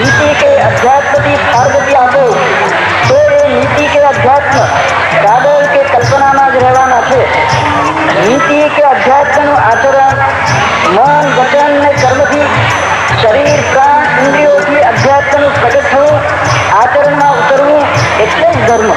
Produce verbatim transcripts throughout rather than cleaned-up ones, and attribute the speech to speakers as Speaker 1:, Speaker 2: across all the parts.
Speaker 1: નીતિ કે અધ્યાત્મથી પાર્વતી આપો તો એ નીતિ કે અધ્યાત્મ કાદળ કે કલ્પનામાં જ રહેવાના છે. નીતિ કે અધ્યાત્મનું આચરણ મન વચન ને કર્મથી શરીર પ્રાણ ઇન્દ્રિયોથી અધ્યાત્મનું પ્રગટ થવું, આચરણમાં ઉતરવું એટલે જ ધર્મ.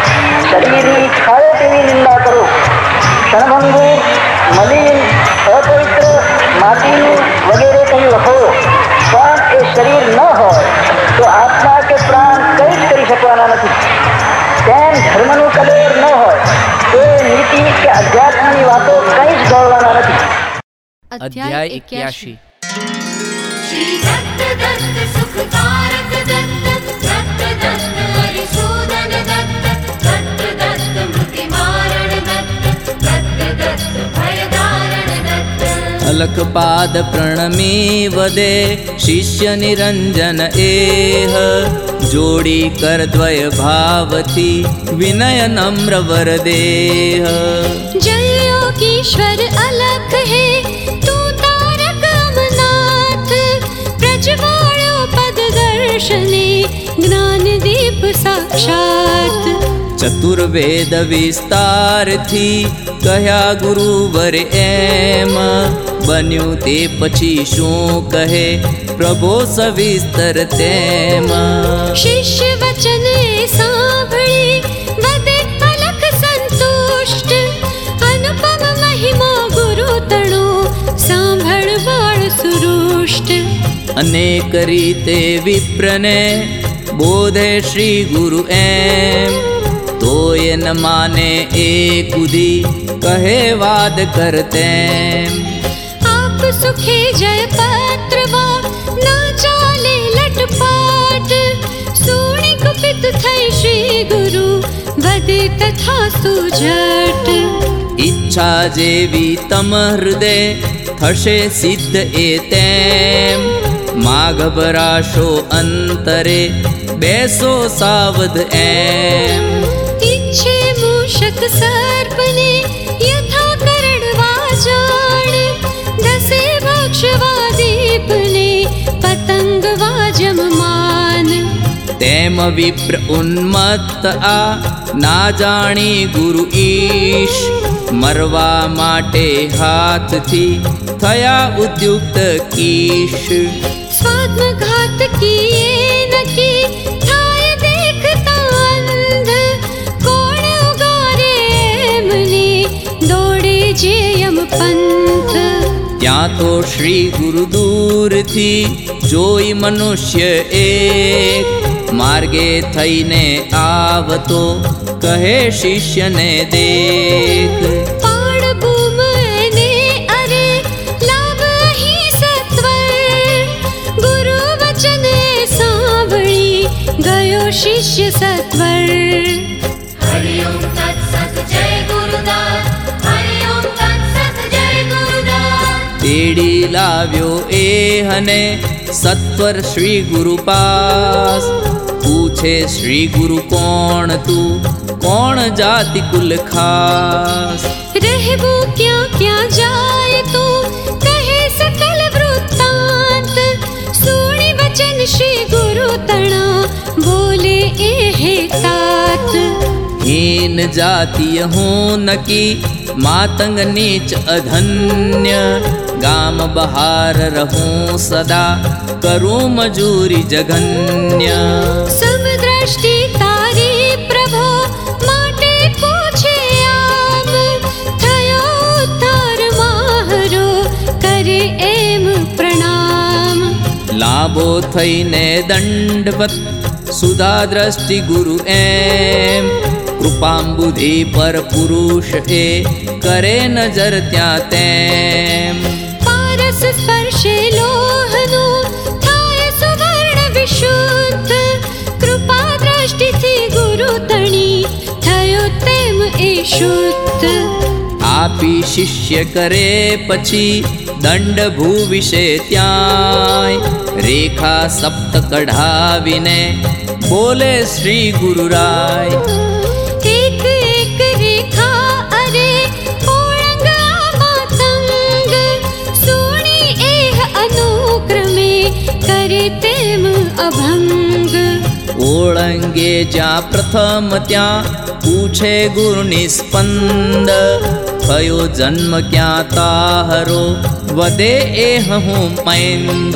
Speaker 1: શરીરની ખાય તેવી નિંદા કરો, ક્ષણભંગુર મલિન અપવિત્ર માટીનું વગેરે કંઈ વખો, પણ એ શરીર ન હોય તો આત્મા કે પ્રાણ કંઈ જ કરી શકવાના નથી. તેમ ધર્મનું કલેર ન હોય તો નીતિ કે અધ્યાત્મની વાતો કંઈ જ ગળવાના નથી.
Speaker 2: અધ્યાય એક્યાસી.
Speaker 3: શ્રી દત્ત દત્ત સુખકારક દત્ત દત્ત દત્ત હરિસૂદન દત્ત દત્ત દત્ત મૃતિમારણ દત્ત દત્ત દત્ત ભયદારણ દત્ત.
Speaker 2: અલખપાદ પ્રણમી વદે શિષ્ય નિરંજન એહ, જોડી કરદ્વય ભાવથી વિનય નમ્ર વરદેહ.
Speaker 3: જય યોગીશ્વર અલખ હે તું તારક અમનાથ, પ્રજવાળો પદ દર્શને જ્ઞાન દીપ સાક્ષાત.
Speaker 2: ચતુર્વેદ વિસ્તારથી કહ્યા ગુરુવર એમ, બન્યું તે પછી શું કહે પ્રભો સવિસ્તર તેમ.
Speaker 3: શિષ્ય વચન સાંભળી વદે અલખ સંતુષ્ટ, અનુપમ મહિમા ગુરુ તણો સાંભળવાળ સુરુષ્ટ.
Speaker 2: અનેક રીતે વિપ્રને બોધે શ્રી ગુરુ એમ, તોય ન માને એ કુદી કહે વાદ કરતેમ.
Speaker 3: આપ સુખે જય પત્રવા ના ચાલે લટપાટ, સુણી કુપિત થઈ શ્રી ગુરુ વદે તથા સુજટ.
Speaker 2: ઈચ્છા જેવી તમ હૃદય થશે સિદ્ધ એ તેમ, મા ગભરાશો અંતરે બેસો સાવધ એમ.
Speaker 3: ઈચ્છે મૂષક સર્પને યથા કરડવા જાણ, દસે ભક્ષવા દીપને પતંગવા જમમાન.
Speaker 2: તેમ વિપ્ર ઉન્મત્ત આ ના જાણી ગુરુ ઈશ, મરવા માટે હાથથી થયા ઉદ્યુક્ત કીશ.
Speaker 3: સ્વાત્મઘાત કીએ નકી થાય દેખતા અંધ, કોણ ઉગારે એમને દોડે જે યમ પંથ.
Speaker 2: ત્યાં તો શ્રી ગુરુ દૂરથી જોઈ મનુષ્ય એક, માર્ગે થઈને આવતો કહે શિષ્યને દેખ.
Speaker 3: પાણભૂમ એને અરે લાભ અહીં સત્વર, ગુરુ વચન સાંભળી ગયો શિષ્ય સત્વર. હરિ ઓમ તત્સત જય ગુરુદાસ, હરિ ઓમ તત્સત જય ગુરુદાસ.
Speaker 2: તેડી લાવ્યો એ હને સત્વર શ્રી ગુરુ પાસ, પૂછે શ્રી ગુરુ કોણ તું કોણ જાતિ કુલ ખાસ.
Speaker 3: રહેવું ક્યાં ક્યાં જાય તું કહે સકલ વૃત્તાંત, સુણી વચન શ્રી ગુરુ તણા બોલે એ હે તાત.
Speaker 2: હીન જાતિય હું નકી માતંગ નીચ અધન્ય, ગામ બહાર રહું સદા કરું મજૂરી જઘન્ય.
Speaker 3: સમદ્રષ્ટિ તારી પ્રભો માટે પૂછે આમ, થયો ઉદ્ધાર માહરો કરે એમ પ્રણામ.
Speaker 2: લાભો થઈને દંડવત સુધા દ્રષ્ટિ ગુરુ એમ, કૃપાંબુધિ પર પુરુષ એ કરે નજર ત્યાં તેમ.
Speaker 3: પારસ સ્પર્શે લોહનું થાય સુવર્ણ વિશુદ્ધ, કૃપા દ્રષ્ટિથી ગુરુ તણી થયો તેમ એ શુદ્ધ.
Speaker 2: આપી શિષ્ય કરે પછી દંડ ભૂ વિશે ત્યાંય, રેખા સપ્ત કઢાવીને બોલે શ્રી ગુરુ રાય.
Speaker 3: એક એક રેખા અરે ઓળંગ માતંગ, સુણી એહ અનુક્રમે કરે તેમ अभंग।
Speaker 2: ओळंगे ज्या प्रथम त्या पूछे गुरु निस्पंद, थयो जन्म क्या ताहरो वदे एह हूँ मैंद।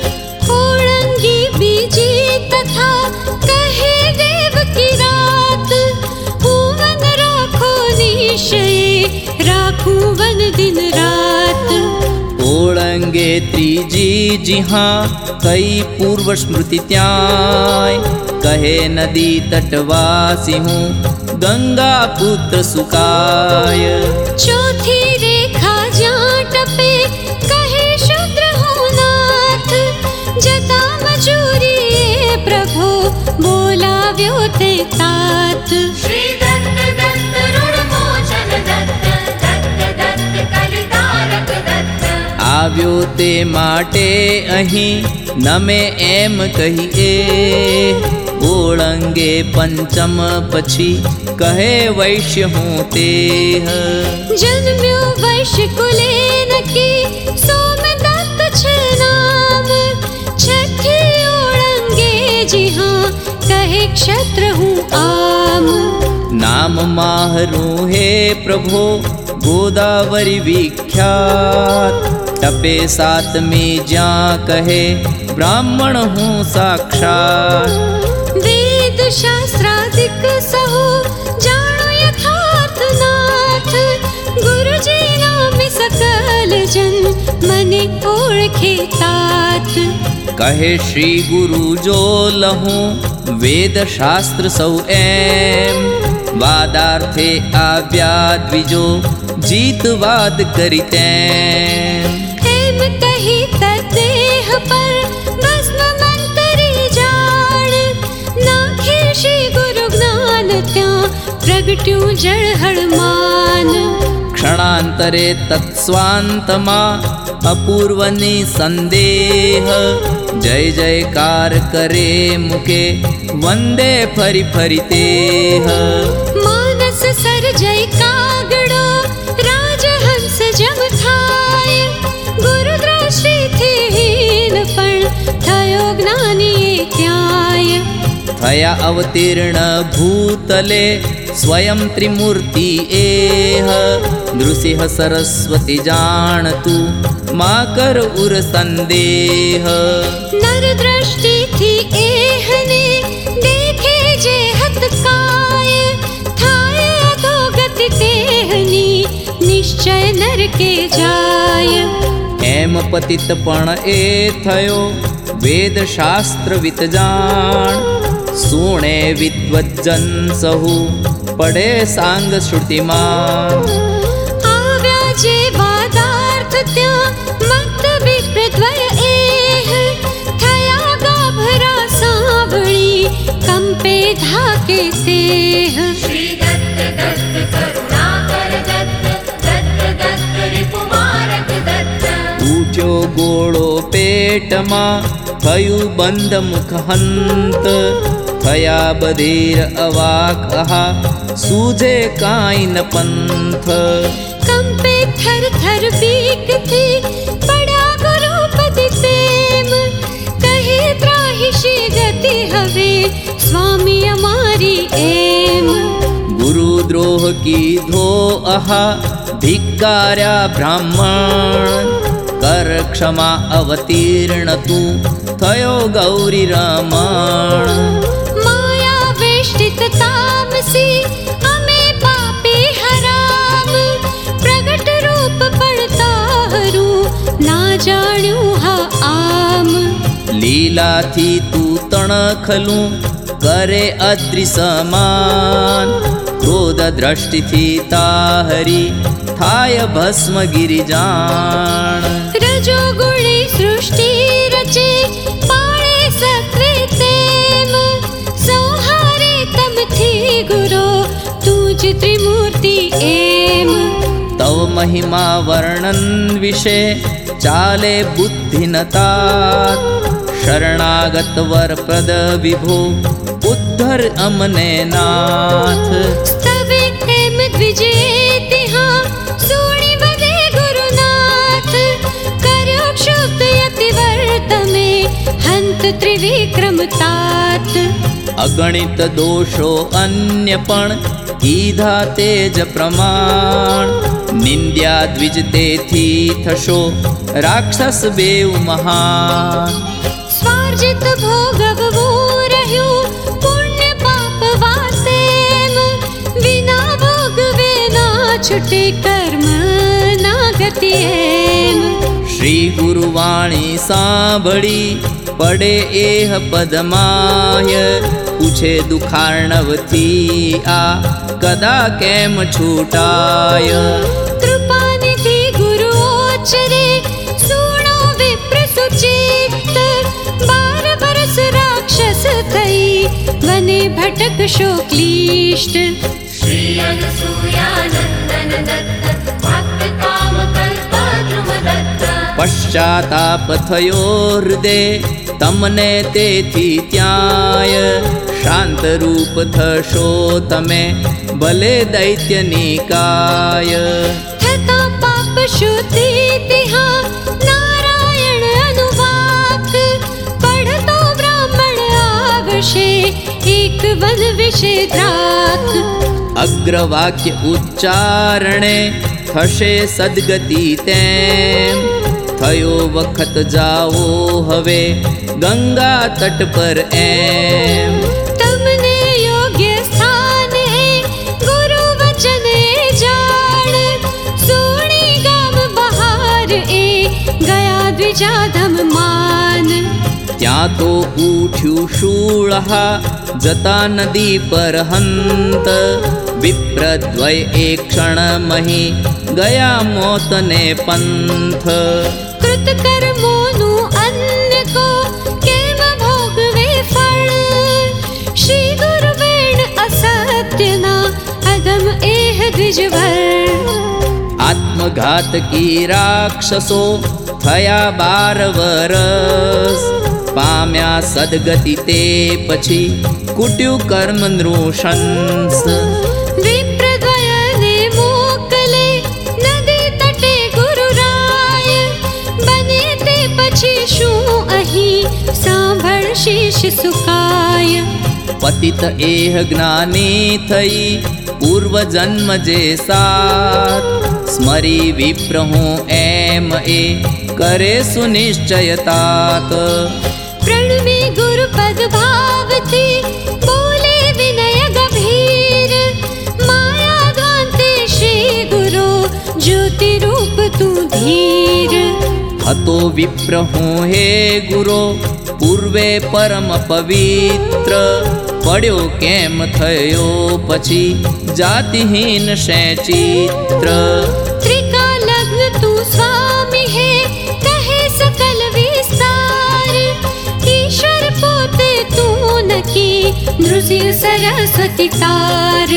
Speaker 3: ओळंगी बीजी तथा कहे देव की रात, हुवन राखो निश्चय राखू वन दिन रात।
Speaker 2: ओळंगे त्रीजी जिहाँ कई पूर्व स्मृति त्याय, कहे नदी तटवासी हूँ गंगा पुत्र सुकाय।
Speaker 3: चौथी रेखा ज्यां टपे कहे शूद्र हूँ नाथ, जता मजूरी प्रभु बोला व्योते तात।
Speaker 4: श्री दत्त दत्त ऋण मोचन दत्त, दत्त दत्त कलितारक दत्त।
Speaker 2: આવ્યો તે માટે અહીં નમે એમ કહીએ, ઓળંગે પંચમ પછી કહે વૈશ્ય હું તેહ।
Speaker 3: जन्म्यो वैश्य कुले नकी सोमदत्त छ नाम, छठी ओळंगे जी हाँ कहे क्षत्र हूँ आम।
Speaker 2: નામ માહરું હે પ્રભો गोदावरी विख्यात, टपे सातमी ज्या कहे ब्राह्मण हूँ साक्षात।
Speaker 3: वेद शास्त्रादिक सहो जानो यथार्थ नाथ, गुरुजी नाम सकल जन मने ओळखे तात।
Speaker 2: कहे श्री गुरु जो लहूँ वेद शास्त्र सौ एम, वादार्थे आव्या द्विजो जीतवाद करिते।
Speaker 3: एम कही तदेह पर भस्म मंतरी जाड़, नाखे श्री गुरु ज्ञान त्या प्रगट्यू जड़ हड़मान।
Speaker 2: क्षणांतरे तत्स्वांतमा अपूर्वनी संदेह, जय जयकार करे मुके वंदे फरी फरी तेह।
Speaker 3: मानस सर जय कागड़ो राजहंस जम थाय, गुरु दृष्टि थी हीन पण थयो ज्ञानी त्याय।
Speaker 2: थया अवतीर्ण भूतले स्वयं त्रिमूर्ति एह, नृसिंह सरस्वती जानतु माँ कर उर संदेह।
Speaker 3: नर दृष्टि थी एहने देखे जे हत काय, थाय अधोगति तेहनी निश्चय नर के जाय।
Speaker 2: एम पतित पण ए थयो वेद शास्त्र वित जान, सुणे विद्वज्जन सहु पढ़े सांग श्रुतिमान।
Speaker 3: आव्या जे वादार्थ त्या मत विप्रद्वय एह, थया गाभरा सांवळी कंपे धाके सेह।
Speaker 4: श्री दत्त दत्त करुणाकर दत्त, दत्त दत्त रिपुमारक दत्त।
Speaker 2: ऊठ्यो गोळो पेटमा थयु बंध मुख हंत, थया बधीर अवाक अहा सूझे काई न पंथ।
Speaker 3: कंपे थर थर बीक थी पड़ा गुरु पद प्रेम, कहे त्राहि श्री गति हवे स्वामी अमारी एम।
Speaker 2: गुरु द्रोह की धो अहा धिक्कार्या ब्राह्मण, कर क्षमा अवतीर्ण तू थयो गौरी रमण।
Speaker 3: माया वेष्टित तामसी अमे पापी हराम, प्रगट रूप पड़ता हरू ना जाण्यू हा आम।
Speaker 2: लीला थी तू तणखलू करे अत्रि समान, क्रोध दृष्टि थी ताहरी थाय भस्म गिरिजान।
Speaker 3: रजो गुणी सृष्टि रचे पाणे सत्वे तेम, संहारे तम थी गुरो तुझ त्रिमूर्ति एम।
Speaker 2: तव महिमा वर्णन विषे चाले बुद्धि नतात, शरणागत वर प्रद विभो उद्धर अमने नाथ।
Speaker 3: स्तवे हेम द्विजेति हाँ सुनि वदे गुरुनाथ, करो क्षुब्ध यति वर्त में हंत ત્રિવિક્રમ તાત.
Speaker 2: અગણિત દોષો અન્ય પણ કીધા તેજ પ્રમાણ. નિંદ્યા દ્વિજ તેથી થશો રાક્ષસ બેઉ મહાન.
Speaker 3: સ્વાર્જિત ભોગવવું રહ્યું પુણ્ય પાપ વાતેમ. વિના ભોગવે ના છૂટે કર્મ ના ગતિ એમ.
Speaker 2: શ્રી ગુરુવાણી સાંભળી પડે એહ પદમાય. પૂછે દુખાર્ણવથી આ કદા કેમ છૂટાય.
Speaker 3: કૃપાનિધિ ગુરુ ઓચરે સુણો વિપ્ર સુચિત. બાર વર્ષ રાક્ષસ થઈ વને ભટકશો ક્લિષ્ટ.
Speaker 4: श्री अनसूयानंदन दत्त भक्त काम कल्प द्रुम दत्त.
Speaker 2: પશ્ચાતાપ થયો હૃદય તમને તેથી ત્યાંય. શાંત રૂપ થશો તમે ભલે દૈત્યની કાય.
Speaker 3: થતા પાપ શુદ્ધિ તિહા નારાયણ અનુવાક. પઢતો બ્રાહ્મણ આવશે એક વન વિશે દ્રાક.
Speaker 2: અગ્રવાક્ય ઉચ્ચારણે થશે સદગતિ તેમ. થયો વખત જાઓ હવે ગંગા તટ પર એમ.
Speaker 3: તમને યોગ્ય સ્થાન હે ગુરુ વચન એ જાણ. સોણી ગામ બહાર એ ગયા દ્વિજાધમ માન.
Speaker 2: ત્યાં તો ઉઠ્યું શૂળહા જતા નદી પર હંત. વિપ્રદ્વય એક ક્ષણ મહી ગયા મોતને પંથ.
Speaker 3: કૃત કર્મોનું અન્ય કો કેમ ભોગવે ફળ. શ્રી ગુરુવેણ અસત્યના અગમ એહ દ્વિજવર.
Speaker 2: આત્મઘાત કી રાક્ષસો થયા બાર વરસ. પામ્યા સદગતિ તે પછી કુટ્યું કર્મ નૃશંસ.
Speaker 3: વિપ્રદ્વયને મોકલે નદી તટે ગુરુરાય. બને તે પછી શું અહીં સાંભળ શીશ સુકાય.
Speaker 2: પતિત એહ જ્ઞાની થઈ પૂર્વ જન્મ જે સાત. સ્મરી વિપ્ર હું એમ એ કરે સુનિશ્ચય તાત.
Speaker 3: પ્રણમી ગુરુપદ ભાવથી બોલે વિનય ગંભીર. માયા દ્વાંતે શ્રી ગુરુ જ્યોતિ રૂપ તું ધીર.
Speaker 2: હતો વિપ્ર હું હે ગુરો પૂર્વે પરમ પવિત્ર. પડ્યો કેમ થયો પછી જાતિહીન શે ચિત્ર.
Speaker 3: ત્રિકા લગ્ન તું સ્વામી હે કહે સકલ વિસ્તાર. ઈશ્વર પોતે તું નકી નૃસિંહ સરસ્વતી તાર.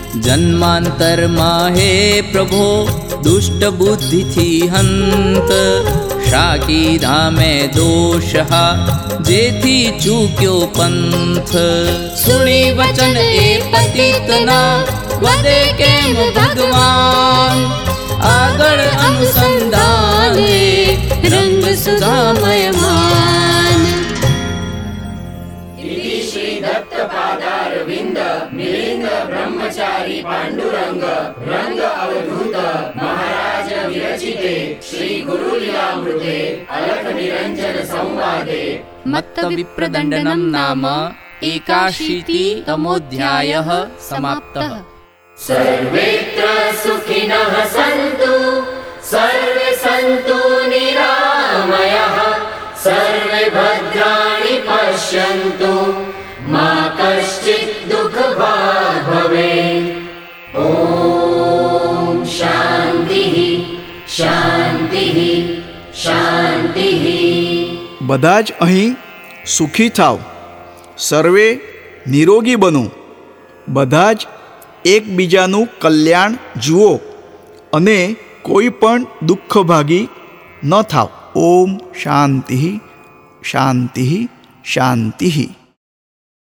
Speaker 2: જન્માંતરમાં હે પ્રભો દુષ્ટ બુદ્ધિથી હંત. શાકી ધામે દોષહા જેથી ચૂક્યો પંથ. સુણી વચન એ પતિતના વધે કેમ ભગવાન. આગળ અનુસંધાને રંગ સુધામયમાન.
Speaker 4: इति श्री दत्त पादारविंद मिलिंद ब्रह्मचारी पांडुरंग रंग अवधूत महाराज विरचिते श्री गुरुलीलामृते अलख निरंजन संवादे
Speaker 2: मत्त विप्रदण्डनं नाम एकाशीतितमोऽध्यायः समाप्तः.
Speaker 4: सर्वेत्र सुखिनः सन्तु सर्वे सन्तु निरामयः. सर्वे भद्राणि पश्यन्तु मा कश्चित् दुःखभाग् भवेत्. ॐ शान्तिः शान्तिः शान्तिः.
Speaker 5: બધા જ અહીં સુખી થાવ. સર્વે નિરોગી બનો. બધા જ એકબીજાનું કલ્યાણ જુઓ અને કોઈ પણ દુઃખભાગી ન થાવ. ઓમ શાંતિ શાંતિ શાંતિ.